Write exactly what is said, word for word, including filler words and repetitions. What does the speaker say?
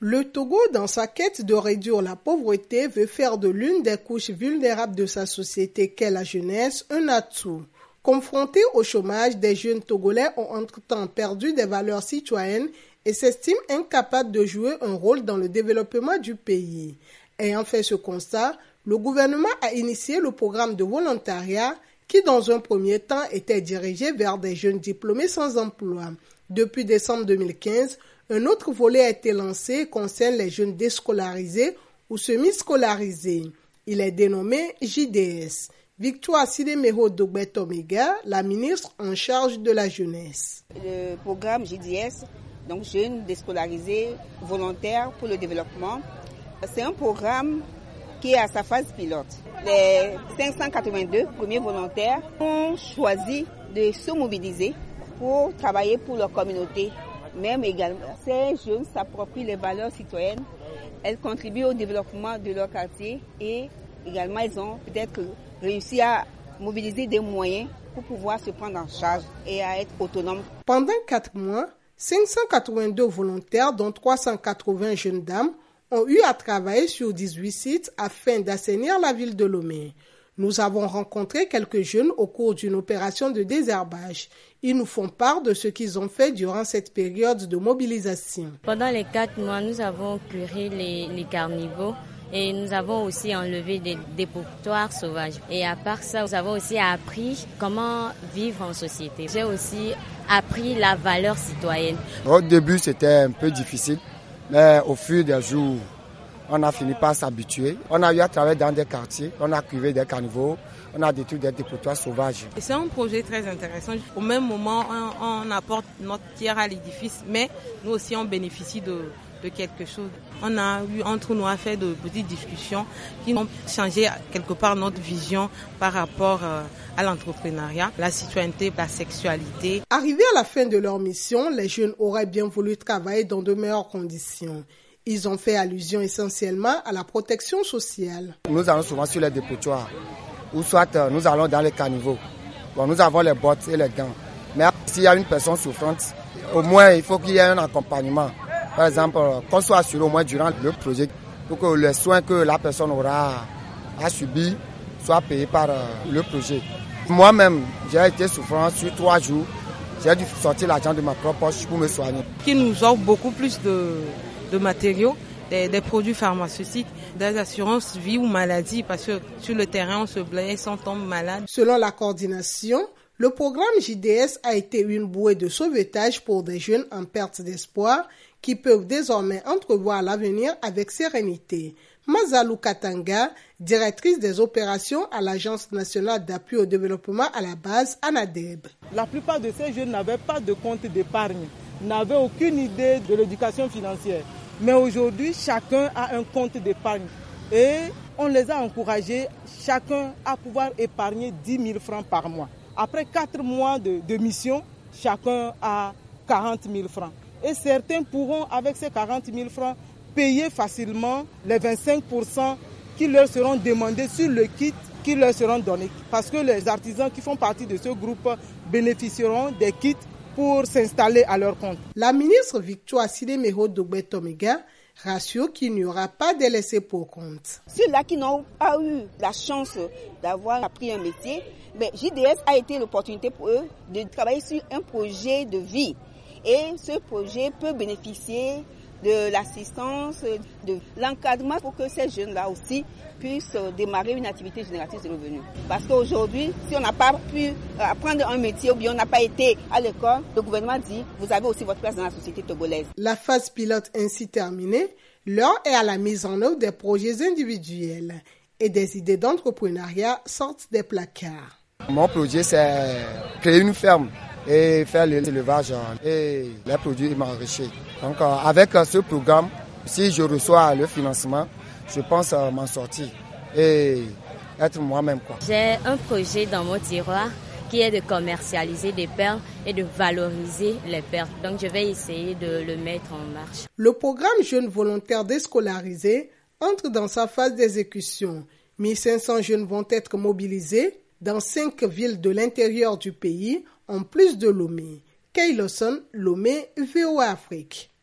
Le Togo, dans sa quête de réduire la pauvreté, veut faire de l'une des couches vulnérables de sa société qu'est la jeunesse un atout. Confrontés au chômage, des jeunes Togolais ont entre-temps perdu des valeurs citoyennes et s'estiment incapables de jouer un rôle dans le développement du pays. Ayant fait ce constat, le gouvernement a initié le programme de volontariat qui, dans un premier temps, était dirigé vers des jeunes diplômés sans emploi. Depuis décembre deux mille quinze, un autre volet a été lancé et concerne les jeunes déscolarisés ou semi-scolarisés. Il est dénommé J D S. Victoire Sidemeho Dogbetomega, la ministre en charge de la jeunesse. Le programme J D S, donc Jeunes déscolarisés volontaires pour le développement, c'est un programme qui est à sa phase pilote. Les cinq cent quatre-vingt-deux premiers volontaires ont choisi de se mobiliser pour travailler pour leur communauté. Même également, ces jeunes s'approprient les valeurs citoyennes, elles contribuent au développement de leur quartier et également ils ont peut-être réussi à mobiliser des moyens pour pouvoir se prendre en charge et à être autonomes. Pendant quatre mois, cinq cent quatre-vingt-deux volontaires, dont trois cent quatre-vingts jeunes dames, ont eu à travailler sur dix-huit sites afin d'assainir la ville de Lomé. Nous avons rencontré quelques jeunes au cours d'une opération de désherbage. Ils nous font part de ce qu'ils ont fait durant cette période de mobilisation. Pendant les quatre mois, nous avons curé les, les carnivores et nous avons aussi enlevé des dépotoirs sauvages. Et à part ça, nous avons aussi appris comment vivre en société. J'ai aussi appris la valeur citoyenne. Au début, c'était un peu difficile, mais au fur et à mesure, on a fini par s'habituer. On a eu à travailler dans des quartiers, on a cuvé des carnivores, on a détruit des dépotoirs sauvages. C'est un projet très intéressant. Au même moment, on, on apporte notre pierre à l'édifice, mais nous aussi on bénéficie de, de quelque chose. On a eu entre nous à faire de petites discussions qui ont changé quelque part notre vision par rapport à l'entrepreneuriat, la citoyenneté, la sexualité. Arrivés à la fin de leur mission, les jeunes auraient bien voulu travailler dans de meilleures conditions. Ils ont fait allusion essentiellement à la protection sociale. Nous allons souvent sur les dépotoirs, ou soit nous allons dans les caniveaux. Bon, nous avons les bottes et les gants. Mais s'il y a une personne souffrante, au moins il faut qu'il y ait un accompagnement. Par exemple, qu'on soit assuré au moins durant le projet, pour que les soins que la personne aura à subir soient payés par le projet. Moi-même, j'ai été souffrant sur trois jours. J'ai dû sortir l'argent de ma propre poche pour me soigner. Qui nous offre beaucoup plus de... de matériaux, des, des produits pharmaceutiques, des assurances vie ou maladie, parce que sur le terrain, on se blesse, on tombe malade. Selon la coordination, le programme J D S a été une bouée de sauvetage pour des jeunes en perte d'espoir qui peuvent désormais entrevoir l'avenir avec sérénité. Mazalou Katanga, directrice des opérations à l'Agence nationale d'appui au développement à la base, ANADEB. La plupart de ces jeunes n'avaient pas de compte d'épargne, n'avaient aucune idée de l'éducation financière. Mais aujourd'hui, chacun a un compte d'épargne. Et on les a encouragés, chacun à pouvoir épargner dix mille francs par mois. Après quatre mois de, de mission, chacun a quarante mille francs. Et certains pourront, avec ces quarante mille francs, payer facilement les vingt-cinq pour cent qui leur seront demandés sur le kit qui leur seront donnés. Parce que les artisans qui font partie de ce groupe bénéficieront des kits pour s'installer à leur compte. La ministre Victoire Sidemeho Dogbetomega rassure qu'il n'y aura pas de laissés pour compte. Ceux-là qui n'ont pas eu la chance d'avoir appris un métier, mais J D S a été l'opportunité pour eux de travailler sur un projet de vie. Et ce projet peut bénéficier de l'assistance, de l'encadrement pour que ces jeunes-là aussi puissent démarrer une activité génératrice de revenus. Parce qu'aujourd'hui, si on n'a pas pu apprendre un métier ou bien on n'a pas été à l'école, le gouvernement dit vous avez aussi votre place dans la société togolaise. La phase pilote ainsi terminée, l'heure est à la mise en œuvre des projets individuels et des idées d'entrepreneuriat sortent des placards. Mon projet, c'est créer une ferme et faire l'élevage et les produits maraîchers. Donc avec ce programme, si je reçois le financement, je pense m'en sortir et être moi-même. J'ai un projet dans mon tiroir qui est de commercialiser des perles et de valoriser les perles. Donc je vais essayer de le mettre en marche. Le programme Jeunes volontaires déscolarisés entre dans sa phase d'exécution. mille cinq cents jeunes vont être mobilisés dans cinq villes de l'intérieur du pays, en plus de Lomé. Kay Lawson, Lomé, V O A Afrique.